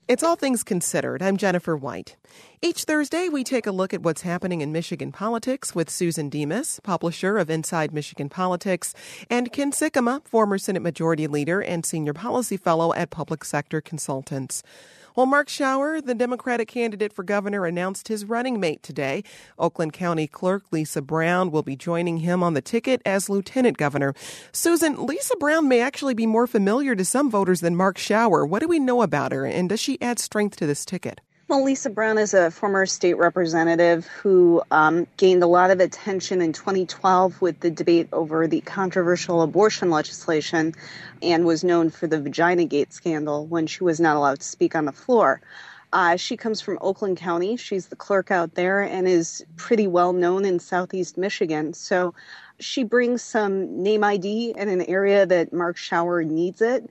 It's All Things Considered. I'm Jennifer White. Each Thursday, we take a look at what's happening in Michigan politics with Susan Demas, publisher of Inside Michigan Politics, and Ken Sikkema, former Senate Majority Leader and Senior Policy Fellow at Public Sector Consultants. Well, Mark Schauer, the Democratic candidate for governor, announced his running mate today. Oakland County Clerk Lisa Brown will be joining him on the ticket as lieutenant governor. Susan, Lisa Brown may actually be more familiar to some voters than Mark Schauer. What do we know about her, and does she add strength to this ticket? Well, Lisa Brown is a former state representative who gained a lot of attention in 2012 with the debate over the controversial abortion legislation and was known for the Vaginagate scandal when she was not allowed to speak on the floor. She comes from Oakland County. She's the clerk out there and is pretty well known in Southeast Michigan. So she brings some name ID in an area that Mark Schauer needs it.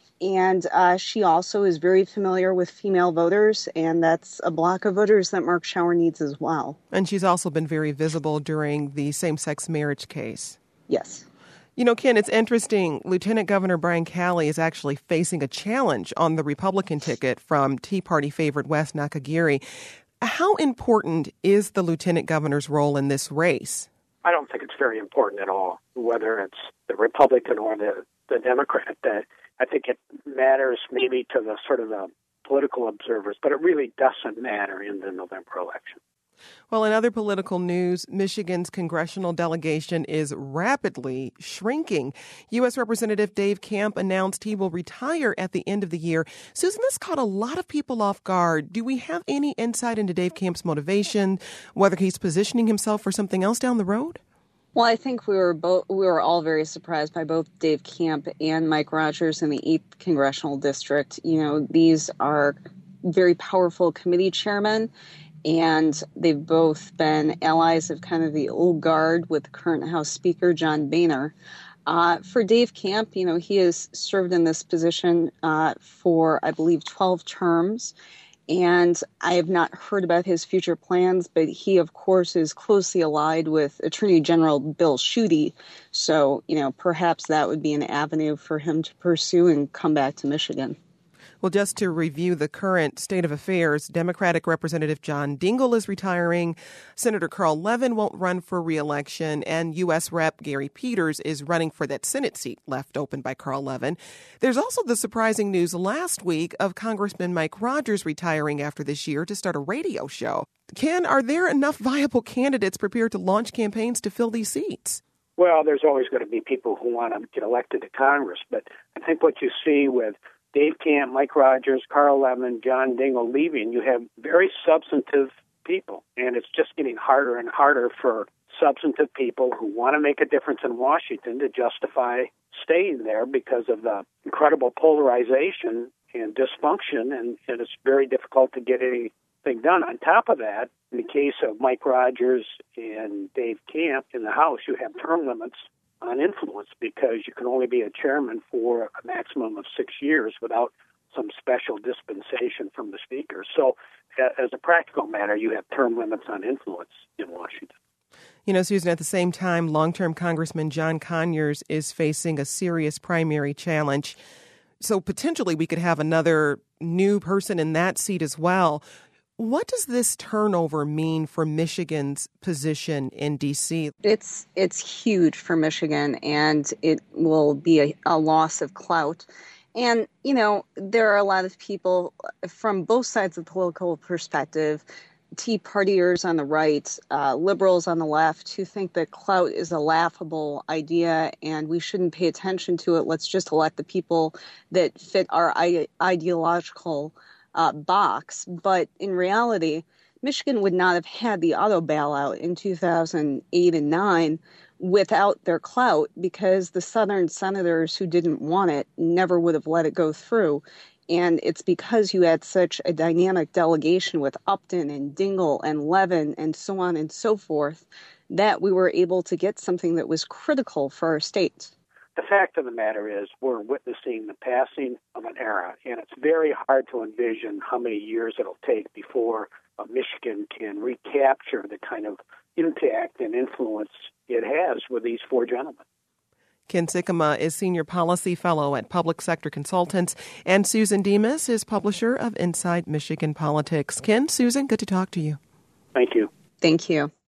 And she also is very familiar with female voters, and that's a block of voters that Mark Schauer needs as well. And she's also been very visible during the same-sex marriage case. Yes. You know, Ken, it's interesting. Lieutenant Governor Brian Calley is actually facing a challenge on the Republican ticket from Tea Party favorite Wes Nakagiri. How important is the lieutenant governor's role in this race? I don't think it's very important at all, whether it's the Republican or the Democrat. I think it matters maybe to the sort of the political observers, but it really doesn't matter in the November election. Well, in other political news, Michigan's congressional delegation is rapidly shrinking. U.S. Representative Dave Camp announced he will retire at the end of the year. Susan, this caught a lot of people off guard. Do we have any insight into Dave Camp's motivation, whether he's positioning himself for something else down the road? Well, I think we were all very surprised by both Dave Camp and Mike Rogers in the 8th Congressional District. You know, these are very powerful committee chairmen, and they've both been allies of kind of the old guard with the current House Speaker, John Boehner. For Dave Camp, you know, he has served in this position for, I believe, 12 terms. And I have not heard about his future plans, but he, of course, is closely allied with Attorney General Bill Schuette. So, you know, perhaps that would be an avenue for him to pursue and come back to Michigan. Well, just to review the current state of affairs, Democratic Representative John Dingell is retiring. Senator Carl Levin won't run for re-election, and U.S. Rep. Gary Peters is running for that Senate seat left open by Carl Levin. There's also the surprising news last week of Congressman Mike Rogers retiring after this year to start a radio show. Ken, are there enough viable candidates prepared to launch campaigns to fill these seats? Well, there's always going to be people who want to get elected to Congress, but I think what you see with Dave Camp, Mike Rogers, Carl Levin, John Dingell leaving, you have very substantive people. And it's just getting harder and harder for substantive people who want to make a difference in Washington to justify staying there because of the incredible polarization and dysfunction, and it's very difficult to get anything done. On top of that, in the case of Mike Rogers and Dave Camp in the House, you have term limits on influence because you can only be a chairman for a maximum of 6 years without some special dispensation from the speaker. So as a practical matter, you have term limits on influence in Washington. You know, Susan, at the same time, long-term Congressman John Conyers is facing a serious primary challenge. So potentially we could have another new person in that seat as well. What does this turnover mean for Michigan's position in D.C.? It's huge for Michigan, and it will be a loss of clout. And, you know, there are a lot of people from both sides of the political perspective, Tea Partiers on the right, liberals on the left, who think that clout is a laughable idea and we shouldn't pay attention to it. Let's just elect the people that fit our ideological box. But in reality, Michigan would not have had the auto bailout in 2008 and 9 without their clout, because the Southern senators who didn't want it never would have let it go through. And it's because you had such a dynamic delegation with Upton and Dingell and Levin and so on and so forth that we were able to get something that was critical for our state. The fact of the matter is we're witnessing the passing of an era, and it's very hard to envision how many years it'll take before Michigan can recapture the kind of impact and influence it has with these four gentlemen. Ken Sikkema is Senior Policy Fellow at Public Sector Consultants, and Susan Demas is publisher of Inside Michigan Politics. Ken, Susan, good to talk to you. Thank you. Thank you.